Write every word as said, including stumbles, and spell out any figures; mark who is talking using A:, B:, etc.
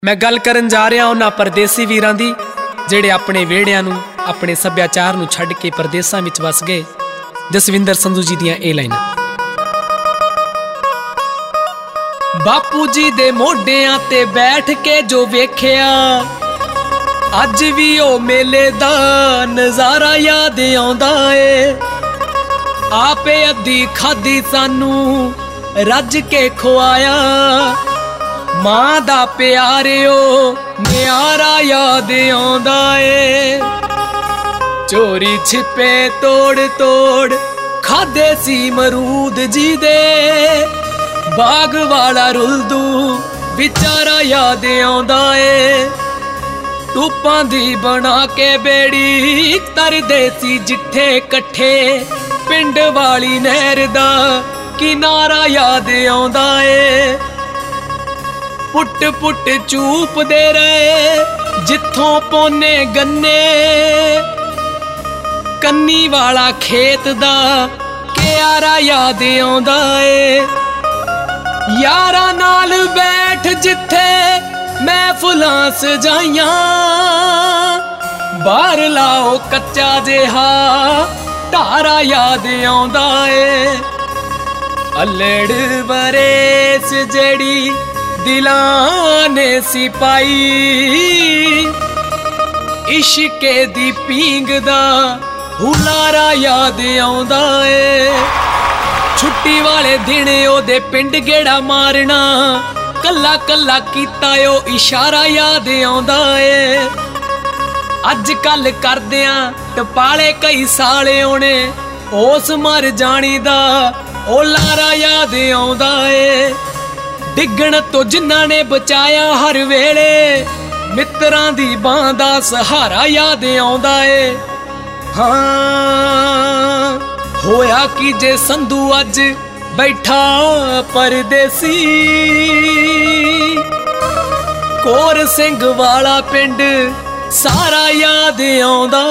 A: मैं गल करन जा रहा उन्हां परदेसी वीरां दी जिहड़े अपने वेड़ियां नूं अपने सभ्याचार नूं छड्ड के परदेसां विच वस गए। जसविंदर संधू जी दियां ए लाइनां। बापू जी दे मोढियां ते बैठ के जो वेखिया, अज भी ओ मेले दा नज़ारा याद आउंदा ए। आपे अद्धी खाधी सानू रज के खुआया, मां दा प्यारिओ न्यारा याद आउंदा ए। चोरी छिपे तोड़ तोड़ खादे सी मरूद जी दे, बाग वाला रुलदू विचारा याद आउंदा ए। टूपां दी बना के बेड़ी तरदे सी जिठे कट्ठे, पिंड वाली नहर दा किनारा याद आउंदा ए। पुट पुट चूप दे रहे जिथों पौने गन्ने, कन्नी वाला खेत दा क्यारा याद आउंदा ए। यारा नाल बैठ जिथे महफिलां सजाइयां, बाहर लाओ कच्चा जिहा ढारा याद आउंदा ए। अल्लड़ बरेस जड़ी दिलां ने सिपाई, इश्के दी पींग दा हुलारा याद आउंदा ए। छुट्टी वाले दिन ओदे पिंड गेड़ा मारना, कल्ला कल्ला कीता ओ इशारा याद आउंदा ए। अज कल करदियां टपाले कई साले होने, ओस मर जानी दा ओ लारा याद आउंदा ए। डिगण तो जिन्हां ने बचाया हर वेले, मित्रां दी बांह दा सहारा याद आउंदा ए। हाँ होया कि जे संधू अज बैठा परदेसी, कोर सिंह वाला पिंड सारा याद आउंदा